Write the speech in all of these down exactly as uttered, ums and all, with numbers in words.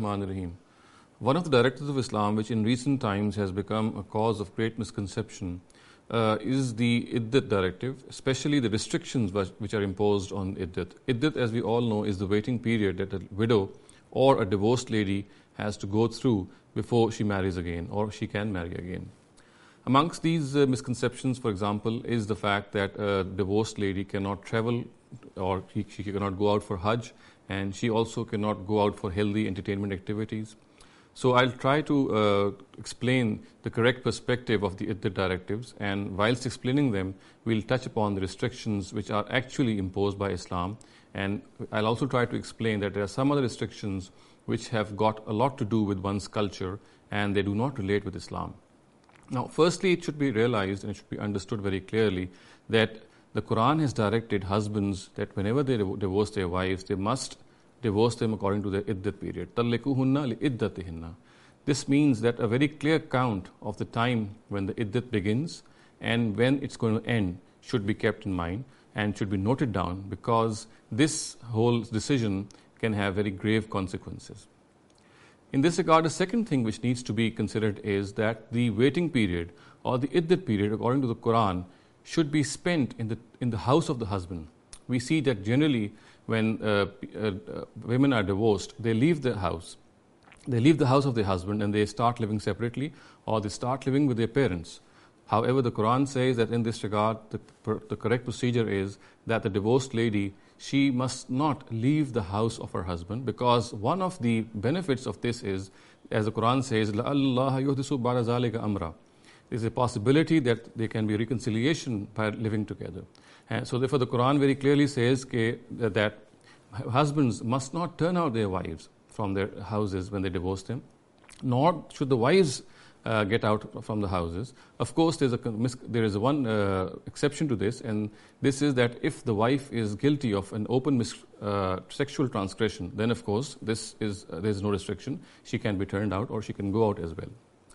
Rahmanir Rahim. One of the directives of Islam, which in recent times has become a cause of great misconception, uh, is the Iddat directive, especially the restrictions which are imposed on Iddat. Iddat, as we all know, is the waiting period that a widow or a divorced lady has to go through before she marries again or she can marry again. Amongst these uh, misconceptions, for example, is the fact that a divorced lady cannot travel or she, she cannot go out for Hajj, and she also cannot go out for healthy entertainment activities. So I'll try to uh, explain the correct perspective of the Iddat directives, and whilst explaining them, we'll touch upon the restrictions which are actually imposed by Islam, and I'll also try to explain that there are some other restrictions which have got a lot to do with one's culture and they do not relate with Islam. Now, firstly, it should be realized and it should be understood very clearly that the Quran has directed husbands that whenever they divorce their wives, they must divorce them according to their iddat period. Tallikuhunna li iddatihinna. This means that a very clear count of the time when the iddat begins and when it's going to end should be kept in mind and should be noted down, because this whole decision can have very grave consequences. In this regard, the second thing which needs to be considered is that the waiting period or the iddat period, according to the Quran, should be spent in the in the house of the husband. We see that generally when uh, uh, uh, women are divorced, they leave the house. They leave the house of their husband and they start living separately, or they start living with their parents. However, the Quran says that in this regard, the, the correct procedure is that the divorced lady, she must not leave the house of her husband, because one of the benefits of this is, as the Quran says, لَأَلَّهَ يُحْدِثُ بَعْدَ ذَلِكَ أَمْرًا. There is a possibility that there can be reconciliation by living together. And so therefore the Quran very clearly says ke, that husbands must not turn out their wives from their houses when they divorce them, nor should the wives uh, get out from the houses. Of course, there's a, there is one uh, exception to this, and this is that if the wife is guilty of an open mis, uh, sexual transgression, then of course this is uh, there is no restriction. She can be turned out or she can go out as well.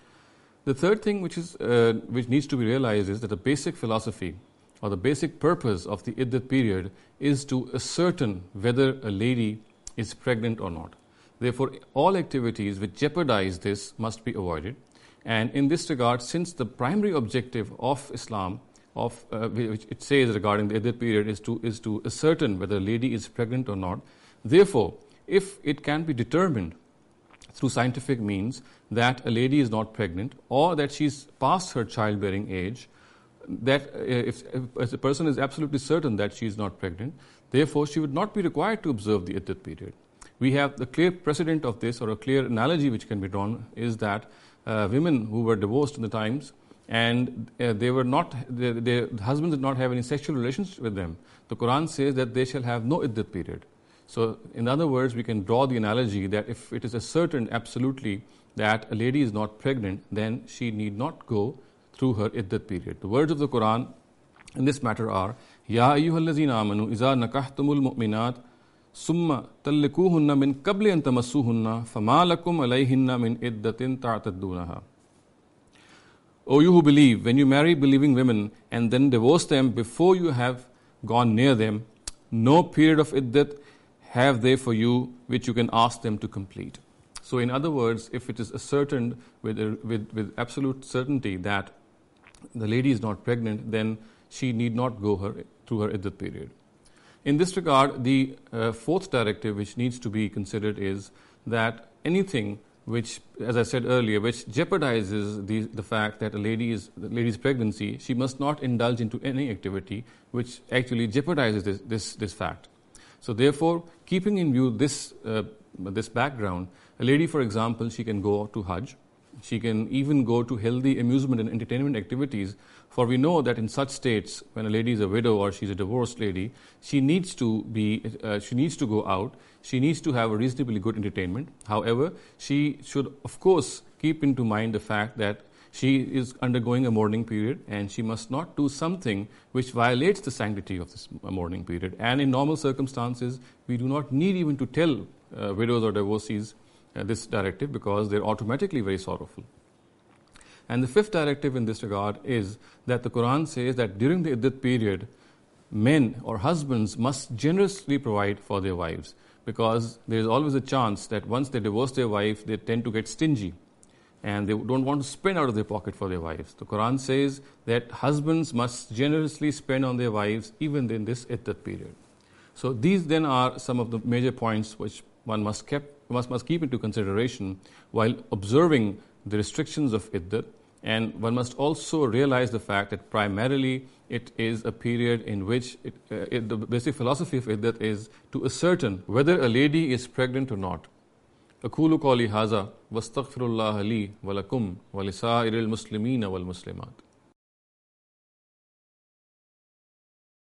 The third thing which is uh, which needs to be realized is that the basic philosophy or the basic purpose of the iddat period is to ascertain whether a lady is pregnant or not. Therefore, all activities which jeopardize this must be avoided. And in this regard, since the primary objective of Islam, of uh, which it says regarding the iddat period, is to is to ascertain whether a lady is pregnant or not, therefore, if it can be determined through scientific means that a lady is not pregnant or that she's past her childbearing age, that if, if a person is absolutely certain that she is not pregnant, therefore she would not be required to observe the iddat period. We have the clear precedent of this, or a clear analogy which can be drawn, is that uh, women who were divorced in the times and uh, they were not, their, their husbands did not have any sexual relations with them, the Quran says that they shall have no iddat period. So in other words, we can draw the analogy that if it is ascertained absolutely that a lady is not pregnant, then she need not go through her iddat period. The words of the Quran in this matter are, Ya ayyuhallazina amanu iza nakahtumul mu'minat summa tallikuhunna min qabli an tamassuhunna fama lakum alayhinna min iddatin ta'taddunaha. O you who believe, when you marry believing women and then divorce them before you have gone near them, no period of iddat have they for you which you can ask them to complete. So in other words, if it is ascertained with, with, with absolute certainty that the lady is not pregnant, then she need not go her, through her iddat period. In this regard, the uh, fourth directive which needs to be considered is that anything which, as I said earlier, which jeopardizes the, the fact that a lady is, the lady's pregnancy, she must not indulge into any activity which actually jeopardizes this, this, this fact. So therefore, keeping in view this, uh, this background, a lady, for example, she can go to Hajj. She can even go to healthy amusement and entertainment activities, for we know that in such states, when a lady is a widow or she's a divorced lady, she needs to be, uh, she needs to go out. She needs to have a reasonably good entertainment. However, she should, of course, keep into mind the fact that she is undergoing a mourning period and she must not do something which violates the sanctity of this mourning period. And in normal circumstances, we do not need even to tell uh, widows or divorcees uh, this directive, because they're automatically very sorrowful. And the fifth directive in this regard is that the Quran says that during the iddat period, men or husbands must generously provide for their wives. because there is always a chance that once they divorce their wife, they tend to get stingy and they don't want to spend out of their pocket for their wives. The Quran says that husbands must generously spend on their wives even in this iddat period. So these then are some of the major points which one must, kept, must, must keep into consideration while observing the restrictions of iddat. And one must also realize the fact that primarily it is a period in which it, uh, it, the basic philosophy of iddat is to ascertain whether a lady is pregnant or not. أقول قولي هذا واستغفر الله لي ولكم ولسائر المسلمين والمسلمات.